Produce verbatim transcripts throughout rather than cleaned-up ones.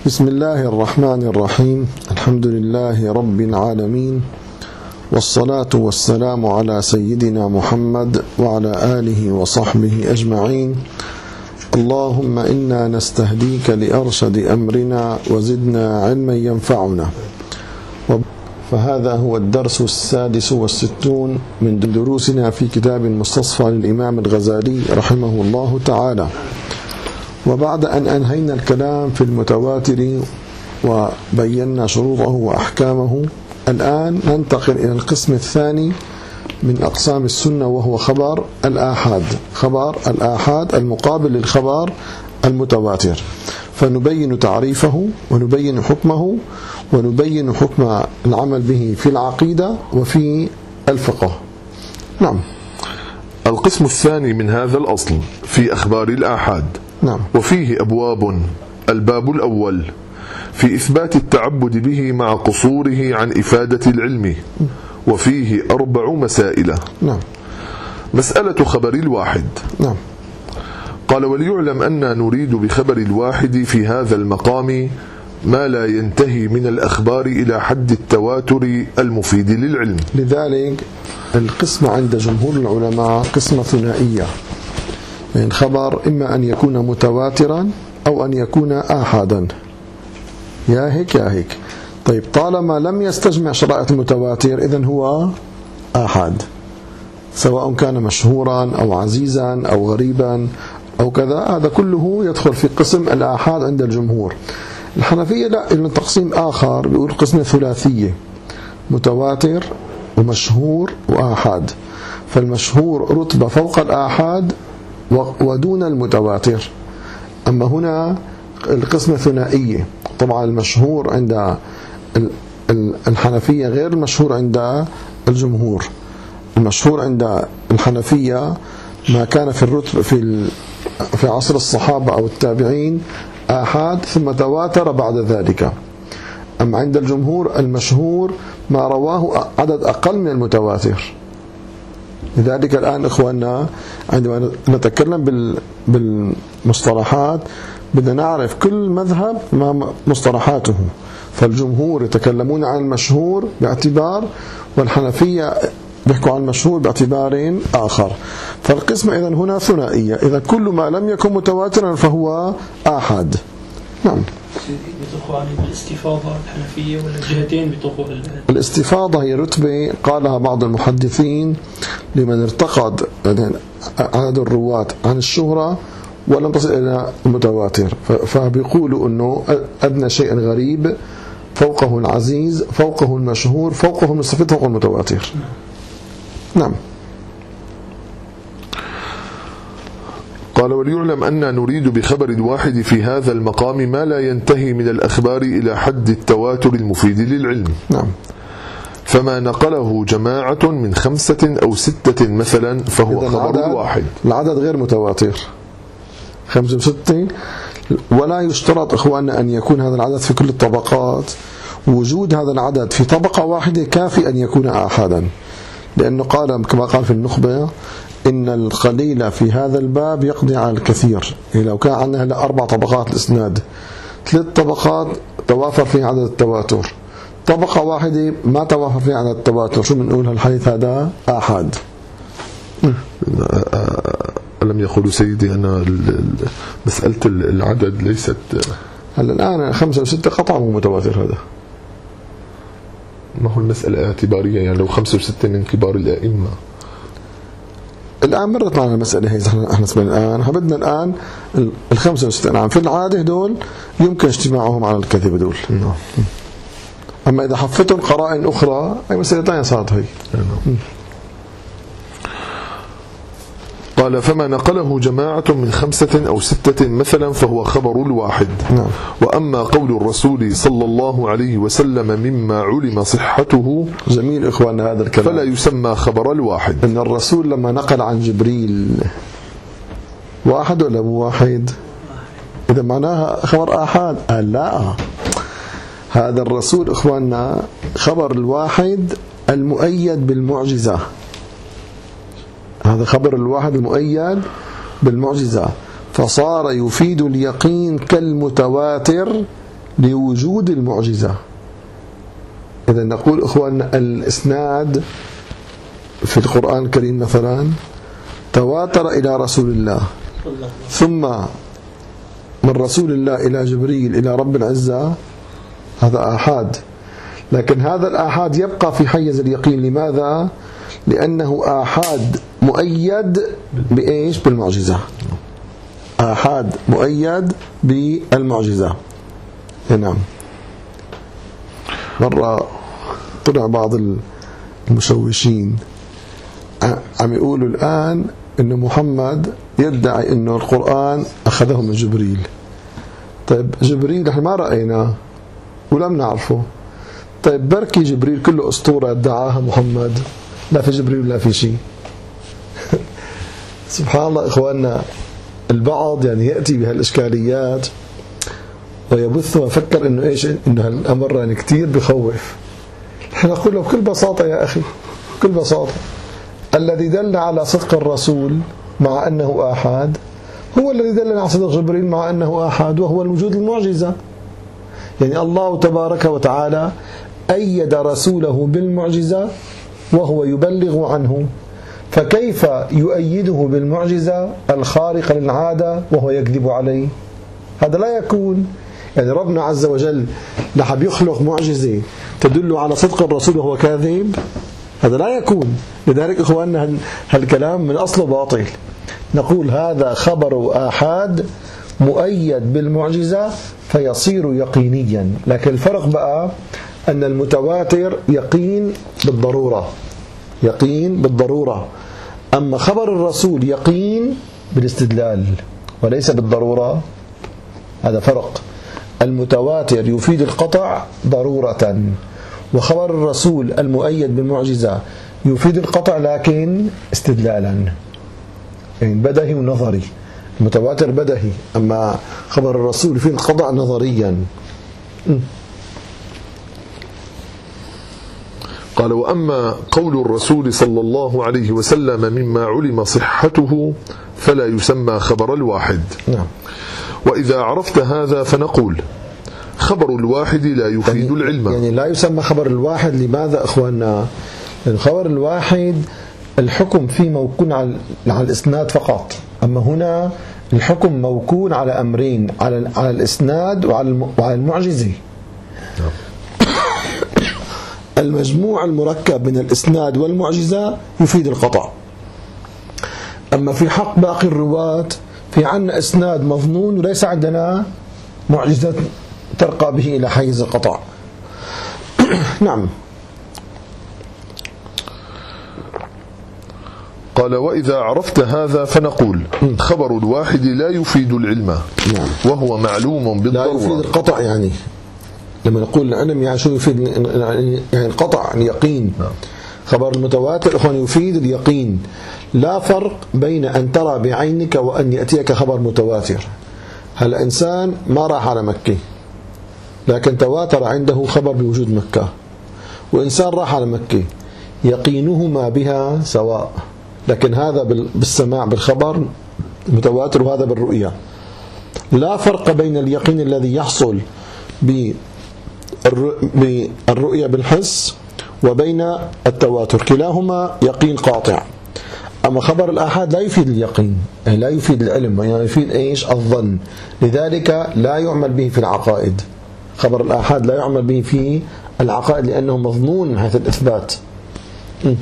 بسم الله الرحمن الرحيم. الحمد لله رب العالمين، والصلاة والسلام على سيدنا محمد وعلى آله وصحبه أجمعين. اللهم إنا نستهديك لأرشد أمرنا وزدنا علما ينفعنا. فهذا هو الدرس السادس والستون من دروسنا في كتاب مستصفى للإمام الغزالي رحمه الله تعالى. وبعد أن أنهينا الكلام في المتواتر وبينا شروطه وأحكامه، الآن ننتقل إلى القسم الثاني من أقسام السنة، وهو خبر الآحاد. خبر الآحاد المقابل للخبر المتواتر، فنبين تعريفه ونبين حكمه ونبين حكم العمل به في العقيدة وفي الفقه. نعم. القسم الثاني من هذا الأصل في أخبار الآحاد. نعم. وفيه أبواب. الباب الأول في إثبات التعبد به مع قصوره عن إفادة العلم، وفيه أربع مسائل. نعم. مسألة خبر الواحد. نعم. قال: وليعلم أننا نريد بخبر الواحد في هذا المقام ما لا ينتهي من الأخبار إلى حد التواتر المفيد للعلم. لذلك القسم عند جمهور العلماء قسمة ثنائية، يعني الخبر إما أن يكون متواترا أو أن يكون آحادا، يا هيك يا هيك. طيب، طالما لم يستجمع شرائط المتواتر إذن هو آحاد، سواء كان مشهورا أو عزيزا أو غريبا أو كذا، هذا كله يدخل في قسم الآحاد عند الجمهور. الحنفية لا، إلى تقسيم آخر بيقول قسم ثلاثية: متواتر ومشهور وآحاد. فالمشهور رتبة فوق الآحاد ودون المتواتر. أما هنا القسمة ثنائية. طبعا المشهور عند الحنفية غير المشهور عند الجمهور. المشهور عند الحنفية ما كان في الرتب في في عصر الصحابة أو التابعين آحاد ثم تواتر بعد ذلك. أما عند الجمهور المشهور ما رواه عدد أقل من المتواتر. لذلك الآن إخواننا عندما نتكلم بالمصطلحات بدنا نعرف كل مذهب ما مصطلحاته. فالجمهور يتكلمون عن المشهور باعتبار، والحنفية بيحكوا عن المشهور باعتبار آخر. فالقسم إذن هنا ثنائية، إذا كل ما لم يكن متواترا فهو آحاد. نعم. بيطلقوا عليه بالاستفاضة الحنفية ولا الجهتين بيطلقوا؟ الاستفاضة هي رتبة قالها بعض المحدثين لمن ارتقد عدد الرواة عن الشهرة ولم تصل إلى المتواتر، فبيقولوا أنه أدنى شيء غريب، فوقه العزيز، فوقه المشهور، فوقه المستفيد، فوقه المتواتر. نعم. قال: وليعلم أننا نريد بخبر الواحد في هذا المقام ما لا ينتهي من الأخبار إلى حد التواتر المفيد للعلم. نعم. فما نقله جماعة من خمسة أو ستة مثلا فهو خبر الواحد. العدد غير متواتر، خمسة وستة. ولا يشترط إخواننا أن يكون هذا العدد في كل الطبقات. وجود هذا العدد في طبقة واحدة كافي أن يكون آحادا، لأنه قال كما قال في النخبة: إن القليل في هذا الباب يقضي على الكثير. يعني لو كان عندنا هلا أربع طبقات الإسناد، ثلاث طبقات توافر فيها عدد التواتر، طبقة واحدة ما توافر فيها عدد التواتر، شو بنقول هالحديث هذا آحاد؟ ألم يقولوا سيدي أن مسألة العدد ليست هلا الآن خمسة وستة قطعا متواتر. هذا ما هو المسألة اعتبارية، يعني لو خمسة وستة من كبار الأئمة. الآن مرت معنا المسألة هي، احنا سمعنا الآن بدنا الآن الخمسة وستة. نعم، في العادة دول يمكن اجتماعهم على الكذب دول. أما إذا حفتهم قرائن أخرى أي مسألة ثانية صارت هي. قال: فما نقله جماعة من خمسة أو ستة مثلا فهو خبر الواحد. نعم. وأما قول الرسول صلى الله عليه وسلم مما علم صحته، جميل إخواننا هذا الكلام، فلا يسمى خبر الواحد. إن الرسول لما نقل عن جبريل واحد ولا مو واحد؟ إذا معناها خبر آحاد. قال لا، هذا الرسول إخواننا خبر الواحد المؤيد بالمعجزة. هذا خبر الواحد المؤيد بالمعجزة، فصار يفيد اليقين كالمتواتر لوجود المعجزة. إذا نقول إخواننا الإسناد في القرآن الكريم مثلا تواتر إلى رسول الله، ثم من رسول الله إلى جبريل إلى رب العزة، هذا آحاد. لكن هذا الآحاد يبقى في حيز اليقين. لماذا؟ لأنه آحاد مؤيد بإيش؟ بالمعجزة. آحاد مؤيد بالمعجزة. نعم. مرة طلع بعض المشوشين عم يقولوا الآن إن محمد يدعي إنه القرآن أخذه من جبريل. طيب جبريل نحن ما رأيناه ولم نعرفه. طيب بركي جبريل كله أسطورة ادعاها محمد، لا في جبريل لا في شيء. سبحان الله إخواننا، البعض يعني يأتي بهالإشكاليات ويبث ويفكر إنه إيش، إنه هالأمر يعني كتير بخوف. نحن نقول له بكل بساطة يا أخي، بكل بساطة الذي دل على صدق الرسول مع أنه آحاد هو الذي دل على صدق جبريل مع أنه آحاد، وهو الوجود المعجزة. يعني الله تبارك وتعالى أيد رسوله بالمعجزة وهو يبلغ عنه، فكيف يؤيده بالمعجزة الخارقة للعادة وهو يكذب عليه؟ هذا لا يكون. يعني ربنا عز وجل لحب يخلق معجزة تدل على صدق الرسول وهو كاذب، هذا لا يكون. لذلك إخواننا هالكلام من أصله باطل. نقول هذا خبر آحاد مؤيد بالمعجزة فيصير يقينيا. لكن الفرق بقى أن المتواتر يقين بالضرورة، يقين بالضرورة، أما خبر الرسول يقين بالاستدلال وليس بالضرورة. هذا فرق. المتواتر يفيد القطع ضرورة، وخبر الرسول المؤيد بالمعجزة يفيد القطع لكن استدلالا، يعني بدهي ونظري. المتواتر بدهي، أما خبر الرسول يفيد القطع نظريا. قال: وأما قول الرسول صلى الله عليه وسلم مما علم صحته فلا يسمى خبر الواحد. نعم. وإذا عرفت هذا فنقول خبر الواحد لا يفيد يعني العلم. يعني لا يسمى خبر الواحد. لماذا إخواننا؟ الخبر الواحد الحكم فيه موكون على الإسناد فقط، أما هنا الحكم موكون على أمرين، على على الإسناد وعلى المعجزة. المجموع المركب من الإسناد والمعجزة يفيد القطع. أما في حق باقي الرواة في عنا إسناد مظنون وليس عندنا معجزة ترقى به إلى حيز القطع. نعم. قال: وإذا عرفت هذا فنقول خبر الواحد لا يفيد العلم. نعم. وهو معلوم بالضرورة. لا يفيد القطع. يعني لما نقول العلم يعني شو يفيد؟ يعني القطع، يعني يقين. خبر المتواتر أخوان يفيد اليقين. لا فرق بين أن ترى بعينك وأن يأتيك خبر متواتر. هل إنسان ما راح على مكة لكن تواتر عنده خبر بوجود مكة، وإنسان راح على مكة يقينهما بها سواء، لكن هذا بالسماع بالخبر متواتر وهذا بالرؤية. لا فرق بين اليقين الذي يحصل بالرؤية بالحس وبين التواتر، كلاهما يقين قاطع. أما خبر الآحاد لا يفيد اليقين، يعني لا يفيد العلم، يعني يفيد إيش؟ الظن. لذلك لا يعمل به في العقائد. خبر الآحاد لا يعمل به في العقائد لأنه مظنون من حيث الإثبات. م.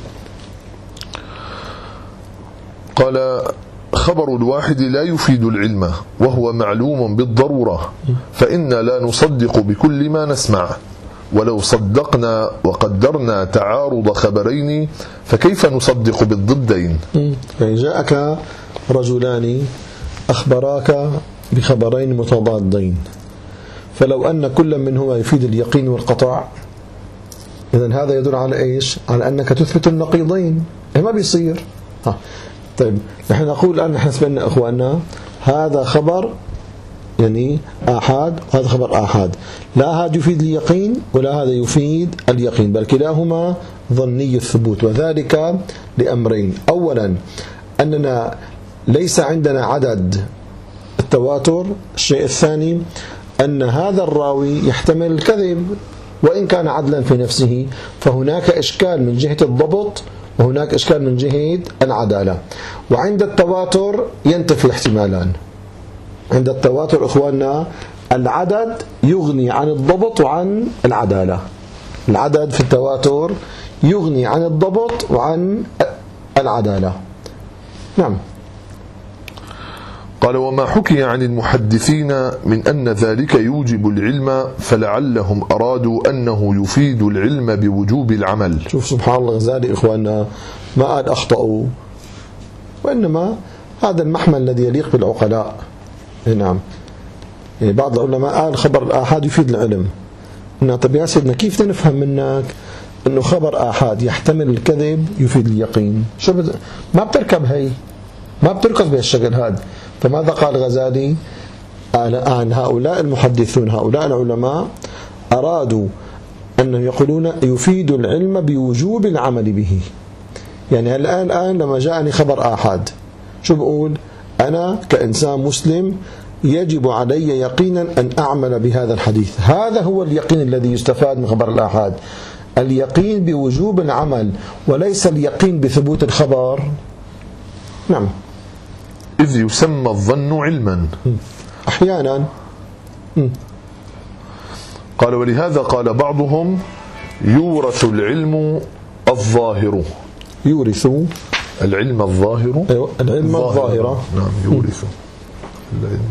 قال: خبر الواحد لا يفيد العلم وهو معلوم بالضرورة، فإنا لا نصدق بكل ما نسمع، ولو صدقنا وقدرنا تعارض خبرين فكيف نصدق بالضدين؟ يعني جاءك رجلان أخبراك بخبرين متضادين، فلو أن كل منهما يفيد اليقين والقطع، إذن هذا يدل على إيش؟ على أنك تثبت النقيضين. ما بيصير. ها. طيب نحن نقول الآن نحن سبنا أخواننا هذا خبر يعني آحاد وهذا خبر آحاد، لا هذا يفيد اليقين ولا هذا يفيد اليقين، بل كلاهما ظني الثبوت. وذلك لأمرين: أولا أننا ليس عندنا عدد التواتر. الشيء الثاني أن هذا الراوي يحتمل الكذب وإن كان عدلا في نفسه، فهناك إشكال من جهة الضبط وهناك إشكال من جهة العدالة. وعند التواتر ينتفي الاحتمالان. عند التواتر إخواننا العدد يغني عن الضبط وعن العدالة. العدد في التواتر يغني عن الضبط وعن العدالة. نعم. قال: وما حكي عن المحدثين من أن ذلك يوجب العلم فلعلهم أرادوا أنه يفيد العلم بوجوب العمل. شوف سبحان الله الغزالي إخواننا ما قال أخطأوا، وإنما هذا المحمل الذي يليق بالعقلاء. نعم. يعني بعض العلماء قال خبر الآحاد يفيد العلم. قلنا طب يا سيدنا كيف نفهم منك أنه خبر آحاد يحتمل الكذب يفيد اليقين؟ شو بد... ما بتركب هي، ما بتركب بهالشكل هذا. فماذا قال الغزالي عن هؤلاء المحدثون هؤلاء العلماء؟ أرادوا أن يقولون يفيد العلم بوجوب العمل به. يعني الآن الآن لما جاءني خبر آحاد شو بقول؟ أنا كإنسان مسلم يجب علي يقينا أن أعمل بهذا الحديث. هذا هو اليقين الذي يستفاد من خبر الآحاد، اليقين بوجوب العمل وليس اليقين بثبوت الخبر. نعم. إذ يسمى الظن علما أحيانا. قال: ولهذا قال بعضهم يورث العلم الظاهر. يورث العلم الظاهر. أيوة العلم الظاهر. نعم. يورث العلم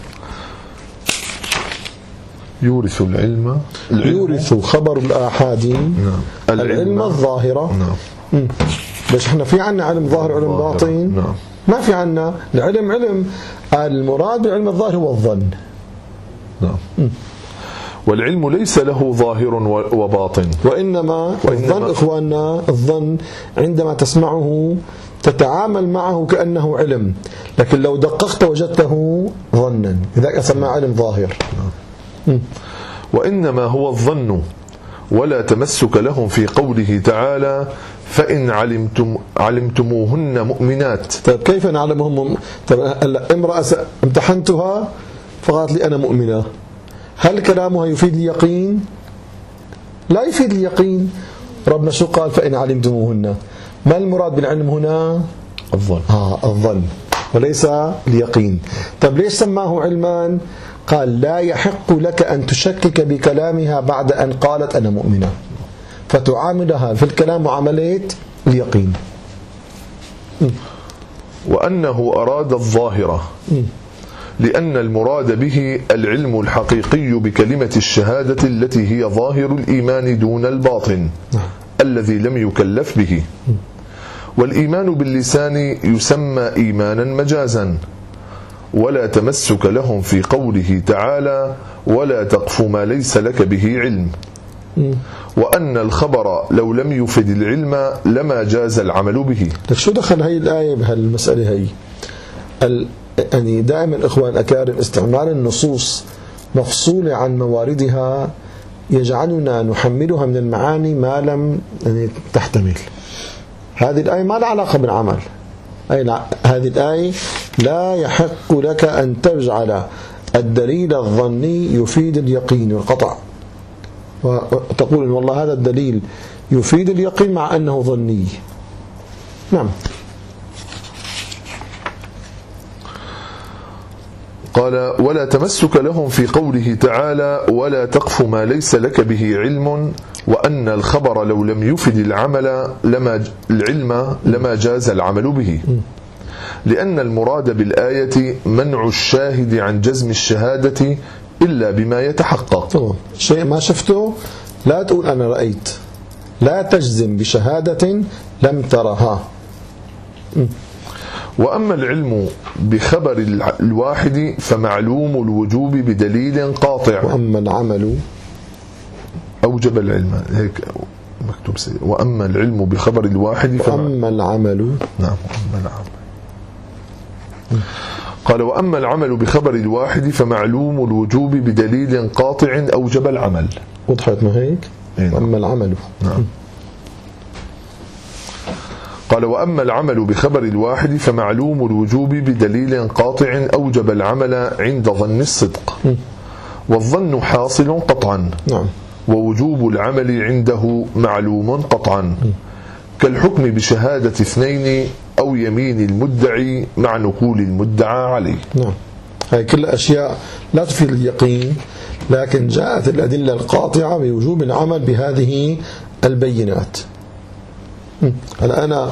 يورث العلم, العلم يورث خبر الآحاد. نعم. العلم, العلم الظاهرة. نعم. بس احنا في عنا علم ظاهر وعلم باطن. نعم. ما في عنا العلم علم. المراد بالعلم الظاهر هو الظن. نعم. والعلم ليس له ظاهر وباطن، وإنما, وإنما الظن إخواننا الظن عندما تسمعه تتعامل معه كأنه علم، لكن لو دققت وجدته ظنا، لذلك أسمى علم ظاهر. نعم. وإنما هو الظن، ولا تمسك لهم في قوله تعالى: فإن علمتم علمتموهن مؤمنات. طيب كيف نعلمهم؟ طيب امرأة امتحنتها فقالت لي أنا مؤمنة، هل كلامها يفيد اليقين؟ لا يفيد اليقين. ربنا شو قال؟ فإن علمتموهن. ما المراد بالعلم هنا؟ الظن. آه الظن وليس اليقين. طيب ليش سماه علما؟ قال لا يحق لك أن تشكك بكلامها بعد أن قالت أنا مؤمنة، فتعاملها في الكلام معاملة اليقين. وأنه أراد الظاهرة لأن المراد به العلم الحقيقي بكلمة الشهادة التي هي ظاهر الإيمان دون الباطن الذي لم يكلف به. والإيمان باللسان يسمى إيمانا مجازا. ولا تمسك لهم في قوله تعالى: ولا تقف ما ليس لك به علم. وأن الخبر لو لم يفد العلم لما جاز العمل به. شو دخل هاي الآية بهالمسألة هي؟ ال... يعني دائما إخوان أكارم استعمال النصوص مفصولة عن مواردها يجعلنا نحملها من المعاني ما لم يعني تحتمل. هذه الآية ما لها علاقة بالعمل. أي لا. هذه الآية لا يحق لك أن تجعل الدليل الظني يفيد اليقين والقطع، وتقول إن والله هذا الدليل يفيد اليقين مع أنه ظني. نعم. قال: ولا تمسك لهم في قوله تعالى: ولا تقف ما ليس لك به علم. وأن الخبر لو لم يفد العمل لما العلم لما جاز العمل به، لأن المراد بالآية منع الشاهد عن جزم الشهادة إلا بما يتحقق. شيء ما شفته لا تقول أنا رأيت، لا تجزم بشهادة لم ترها. وأما العلم بخبر الواحد فمعلوم الوجوب بدليل قاطع. وأما العمل أوجب العلم، هيك مكتوب سيء. وأما العلم بخبر الواحد وأما العمل. نعم. وأما العمل. قال: وأما العمل بخبر الواحد فمعلوم الوجوب بدليل قاطع أوجب العمل. وضحت ما هيك؟ نعم. وأما العمل. نعم. قال: وأما العمل بخبر الواحد فمعلوم الوجوب بدليل قاطع أوجب العمل عند ظن الصدق. والظن حاصل قطعا. نعم. ووجوب العمل عنده معلوم قطعا، كالحكم بشهادة اثنين أو يمين المدعي مع نقول المدعى عليه. نعم. هاي كل أشياء لا تفيد اليقين، لكن جاءت الأدلة القاطعة بوجوب العمل بهذه البينات. الآن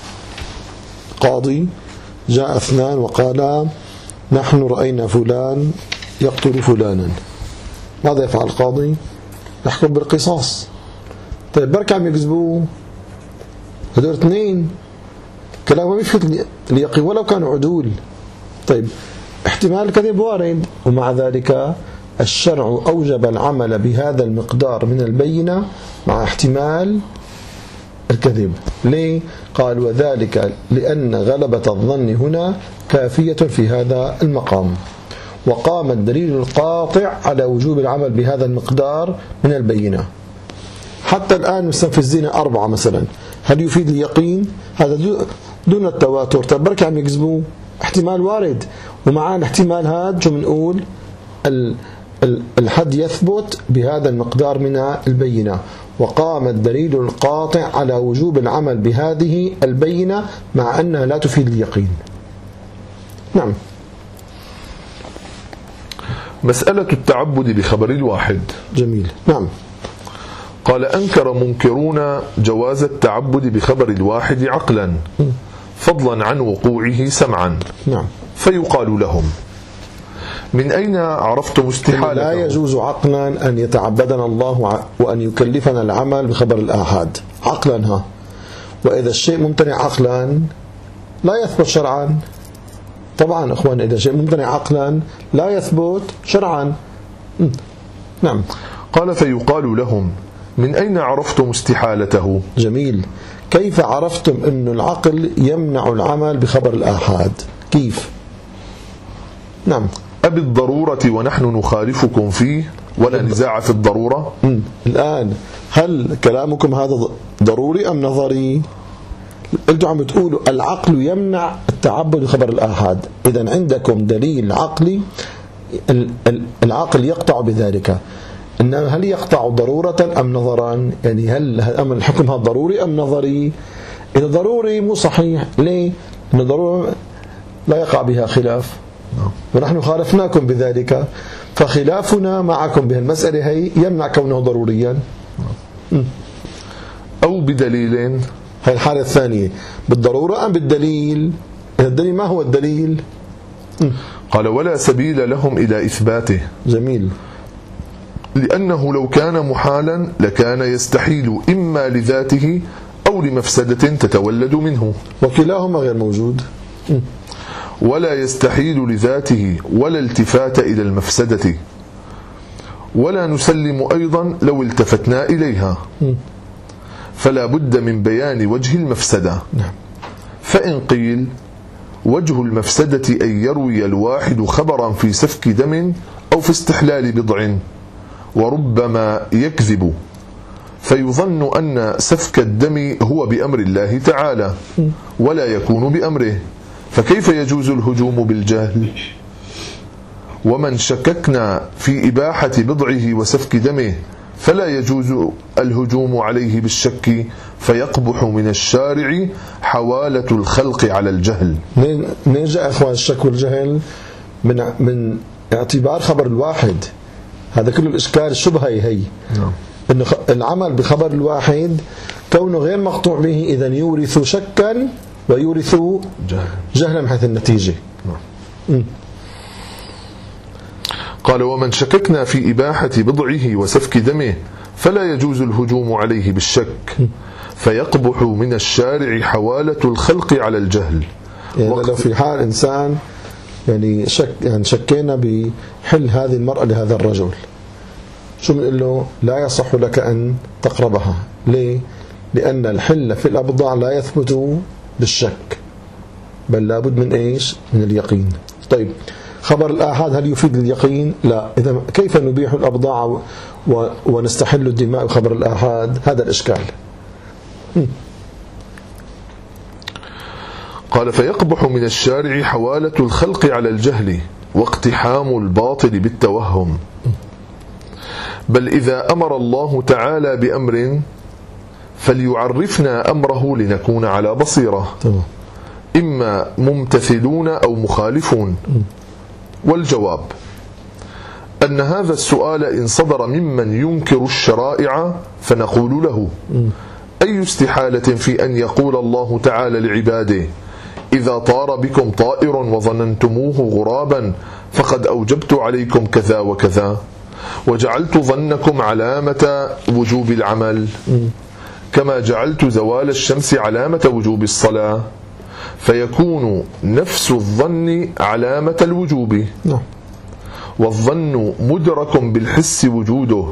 قاضي جاء اثنان وقال نحن رأينا فلان يقتل فلانا، ماذا يفعل القاضي؟ يحكم بالقصاص. طيب بركة عم يكذبوه هدول اثنين، كلام ما بيفيد اليقين ولو كانوا عدول. طيب احتمال الكذب وارد، ومع ذلك الشرع أوجب العمل بهذا المقدار من البينة مع احتمال الكذب. ليه؟ قال وذلك لأن غلبة الظن هنا كافية في هذا المقام، وقام الدليل القاطع على وجوب العمل بهذا المقدار من البينة. حتى الآن مستنفذين أربعة مثلا، هل يفيد اليقين؟ هذا دون التواتر. طيب بركة عم يكذبوا، احتمال وارد، ومعان احتمال هذا شو بنقول؟ الحد يثبت بهذا المقدار من البينة، وقام الدليل القاطع على وجوب العمل بهذه البينة مع أنها لا تفيد اليقين. نعم. مسألة التعبد بخبر الواحد. جميل. نعم. قال أنكر منكرون جواز التعبد بخبر الواحد عقلا فضلا عن وقوعه سمعا. نعم. فيقال لهم من أين عرفتم استحالته؟ لا يجوز عقلا أن يتعبدنا الله وأن يكلفنا العمل بخبر الآحاد عقلا. ها، وإذا الشيء ممتنع عقلا لا يثبت شرعا. طبعا أخوان، إذا شيء ممتنع عقلا لا يثبت شرعا. نعم. قال فيقال لهم من أين عرفتم استحالته؟ جميل. كيف عرفتم أن العقل يمنع العمل بخبر الآحاد؟ كيف؟ نعم. أبي الضرورة ونحن نخالفكم فيه ولا نزاع في الضرورة. الآن هل كلامكم هذا ضروري أم نظري؟ أنتم عم بتقولوا العقل يمنع التعبد بخبر الآحاد، إذن عندكم دليل عقلي العقل يقطع بذلك. إنما هل يقطع ضرورة أم نظرا؟ يعني هل الحكم هذا ضروري أم نظري؟ إذا ضروري مو صحيح. ليه؟ إن ضرورة لا يقع بها خلاف، ونحن خالفناكم بذلك، فخلافنا معكم بهالمسألة هي يمنع كونه ضروريا. أو بدليل. هاي الحالة الثانية، بالضرورة أم بالدليل؟ الدليل ما هو الدليل؟ قال ولا سبيل لهم إلى إثباته. جميل. لأنه لو كان محالا لكان يستحيل إما لذاته أو لمفسدة تتولد منه، وكلاهما غير موجود. ولا يستحيل لذاته ولا التفات إلى المفسدة، ولا نسلم أيضا لو التفتنا إليها، فلا بد من بيان وجه المفسدة. فإن قيل وجه المفسدة أن يروي الواحد خبرا في سفك دم أو في استحلال بضع، وربما يكذب فيظن أن سفك الدم هو بأمر الله تعالى ولا يكون بأمره، فكيف يجوز الهجوم بالجهل؟ ومن شككنا في إباحة بضعه وسفك دمه فلا يجوز الهجوم عليه بالشك، فيقبح من الشارع حوالة الخلق على الجهل. منين جاء أخوان الشك والجهل؟ من من اعتبار خبر الواحد. هذا كل الإشكال، الشبهة هي إنه العمل بخبر الواحد كونه غير مقطوع به إذا يورث شكا ويورث جهلا من حيث النتيجة. قال ومن شككنا في إباحة بضعه وسفك دمه فلا يجوز الهجوم عليه بالشك، فيقبح من الشارع حوالة الخلق على الجهل. يعني لو في حال إنسان يعني شك يعني شكينا بحل هذه المرأة لهذا الرجل، شو بنقول له؟ لا يصح لك أن تقربها. ليه؟ لأن الحل في الأبضاع لا يثبت بالشك، بل لابد من إيش؟ من اليقين. طيب خبر الآحاد هل يفيد اليقين؟ لا. إذا كيف نبيح الأبضاع ونستحل الدماء بخبر الآحاد؟ هذا الإشكال. قال فيقبح من الشارع حوالة الخلق على الجهل واقتحام الباطل بالتوهم، بل إذا أمر الله تعالى بأمر فليعرفنا أمره لنكون على بصيرة، إما ممتثلون أو مخالفون. والجواب أن هذا السؤال إن صدر ممن ينكر الشرائع فنقول له: أي استحالة في أن يقول الله تعالى لعباده: إذا طار بكم طائر وظننتموه غرابا فقد أوجبت عليكم كذا وكذا، وجعلت ظنكم علامة وجوب العمل، كما جعلت زوال الشمس علامة وجوب الصلاة، فيكون نفس الظن علامة الوجوب، والظن مدرك بالحس وجوده.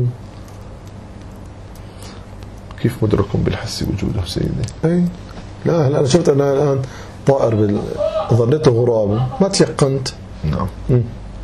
كيف مدرك بالحس وجوده سيدي؟ أي لا أنا شفت أنا الآن طائر بال... ظنيته غراب ما تيقنت. نعم. م.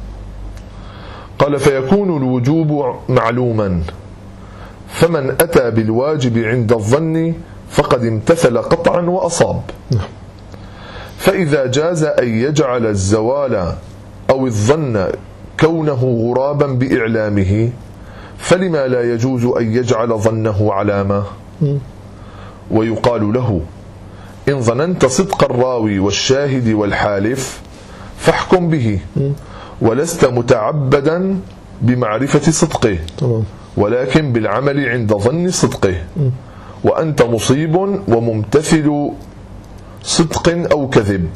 قال: فيكون الوجوب معلوما، فمن أتى بالواجب عند الظن فقد امتثل قطعا وأصاب. نعم. فإذا جاز أن يجعل الزوال أو الظن كونه غرابا بإعلامه، فلما لا يجوز أن يجعل ظنه علامة؟ ويقال له: إن ظننت صدق الراوي والشاهد والحالف فاحكم به، ولست متعبدا بمعرفة صدقه، ولكن بالعمل عند ظن صدقه، وأنت مصيب وممتثل صدق أو كذب،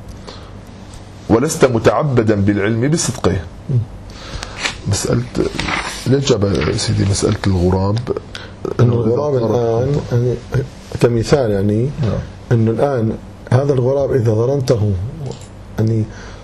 ولست متعبدا بالعلم بصدقه. مسألة ليش جاب سيدي مسألة الغراب؟ إنه الغراب الآن يعني كمثال يعني نعم. إنه الآن هذا الغراب إذا ظننته يعني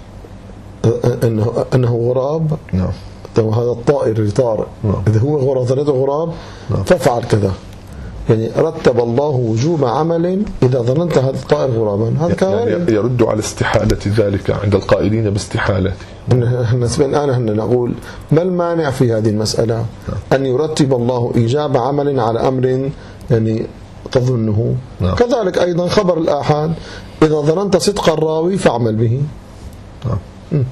أنه أنه غراب، نعم. هذا الطائر اللي طار، نعم. إذا هو غراب ظننته غراب، نعم. فافعل كذا، يعني رتب الله وجوب عمل إذا ظننت هذا الطائر غرابا. هذا يعني يرد على استحالة ذلك عند القائلين باستحالته. بالنسبة الآن احنا نقول ما المانع في هذه المسألة أن يرتب الله إيجاب عمل على أمر يعني تظنه. نعم. كذلك أيضا خبر الآحاد إذا ظننت صدق الراوي فاعمل به. نعم.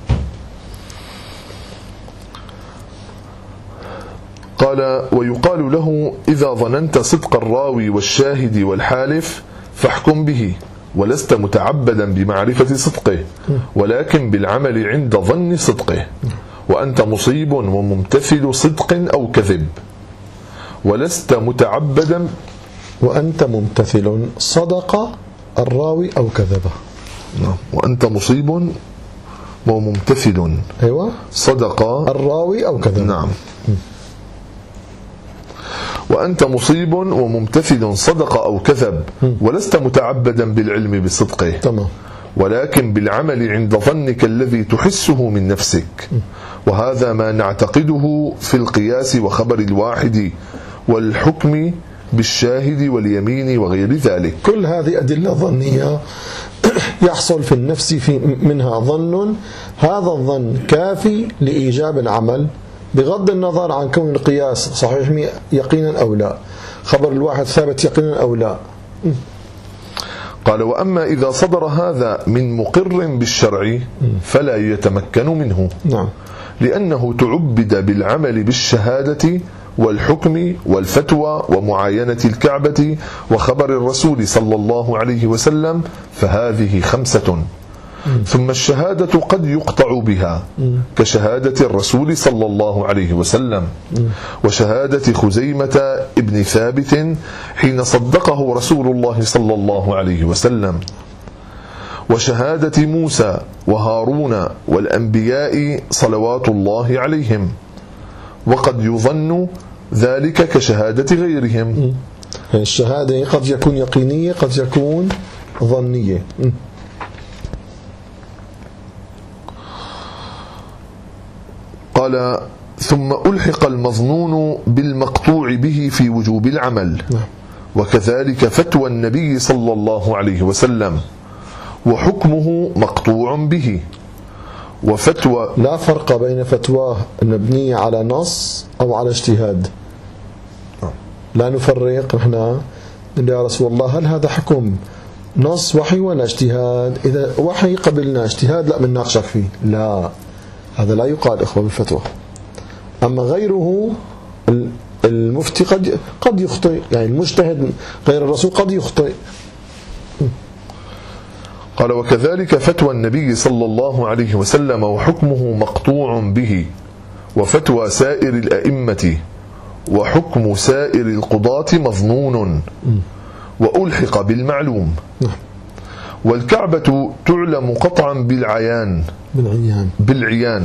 قال: ويقال له: إذا ظننت صدق الراوي والشاهد والحالف فاحكم به، ولست متعبدا بمعرفة صدقه، ولكن بالعمل عند ظن صدقه، وأنت مصيب وممتثل صدق أو كذب، ولست متعبدا وأنت ممتثل صدق الراوي أو كذبه. وأنت مصيب وممتثل أيوة صدق الراوي أو كذب. نعم. وأنت مصيب وممتثل صدق أو كذب، ولست متعبدا بالعلم بصدقه، تمام. ولكن بالعمل عند ظنك الذي تحسه من نفسك، وهذا ما نعتقده في القياس وخبر الواحد والحكم بالشاهد واليمين وغير ذلك. كل هذه أدلة ظنية يحصل في النفس في منها ظن، هذا الظن كافي لإيجاب العمل بغض النظر عن كون القياس صحيح يقينا أو لا، خبر الواحد ثابت يقينا أو لا. قال: وأما إذا صدر هذا من مقر بالشرع فلا يتمكن منه، نعم. لأنه تعبد بالعمل بالشهادة والحكم والفتوى ومعاينة الكعبة وخبر الرسول صلى الله عليه وسلم، فهذه خمسة. ثم الشهادة قد يقطع بها كشهادة الرسول صلى الله عليه وسلم، وشهادة خزيمة ابن ثابت حين صدقه رسول الله صلى الله عليه وسلم، وشهادة موسى وهارون والأنبياء صلوات الله عليهم، وقد يظن ذلك كشهادة غيرهم. الشهادة قد يكون يقينية قد يكون ظنية. قال: ثم ألحق المظنون بالمقطوع به في وجوب العمل، وكذلك فتوى النبي صلى الله عليه وسلم، وحكمه مقطوع به. وفتوى لا فرق بين فتواه المبنية على نص أو على اجتهاد، لا نفرق نحن يا رسول الله هل هذا حكم نص وحي ولا اجتهاد؟ إذا وحي قبلنا، اجتهاد لا بنناقشك فيه، لا، هذا لا يقال إخوة بالفتوى. أما غيره المفتي قد قد يخطئ، يعني المجتهد غير الرسول قد يخطئ. قال: وكذلك فتوى النبي صلى الله عليه وسلم وحكمه مقطوع به، وفتوى سائر الأئمة وحكم سائر القضاة مظنون وألحق بالمعلوم. والكعبة تعلم قطعا بالعيان بالعيان, بالعيان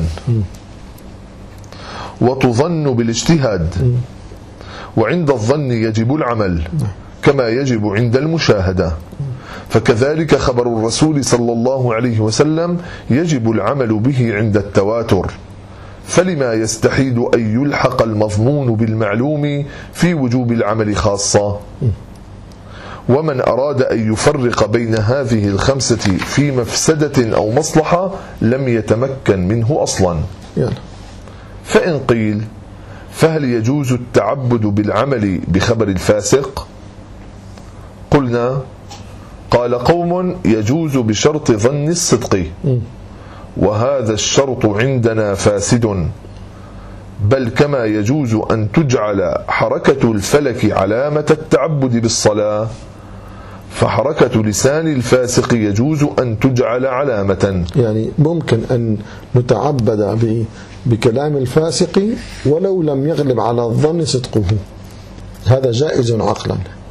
وتظن بالاجتهاد، وعند الظن يجب العمل كما يجب عند المشاهدة. فكذلك خبر الرسول صلى الله عليه وسلم يجب العمل به عند التواتر، فلما يستحيل أن يلحق المظنون بالمعلوم في وجوب العمل خاصة. ومن أراد أن يفرق بين هذه الخمسة في مفسدة أو مصلحة لم يتمكن منه أصلا. فإن قيل: فهل يجوز التعبد بالعمل بخبر الفاسق؟ قلنا: قال قوم: يجوز بشرط ظن الصدق، وهذا الشرط عندنا فاسد، بل كما يجوز أن تجعل حركة الفلك علامة التعبد بالصلاة، فحركة لسان الفاسق يجوز أن تجعل علامة. يعني ممكن أن نتعبد بكلام الفاسق ولو لم يغلب على الظن صدقه، هذا جائز عقلا،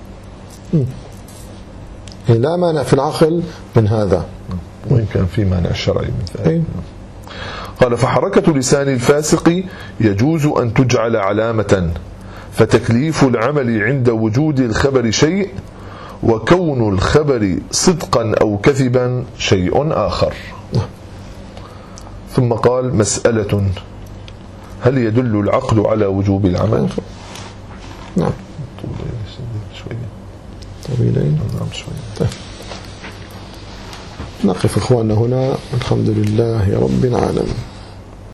لا مانع في العقل من هذا، وإن كان في مانع شرعي من ذلك. قال: فحركة لسان الفاسق يجوز أن تجعل علامة، فتكليف العمل عند وجود الخبر شيء، وكون الخبر صدقا أو كذبا شيء آخر. ثم قال: مسألة: هل يدل العقل على وجوب العمل؟ نعم. طويلين. نعم شوية. طيب. نقف إخواننا هنا، الحمد لله رب العالمين.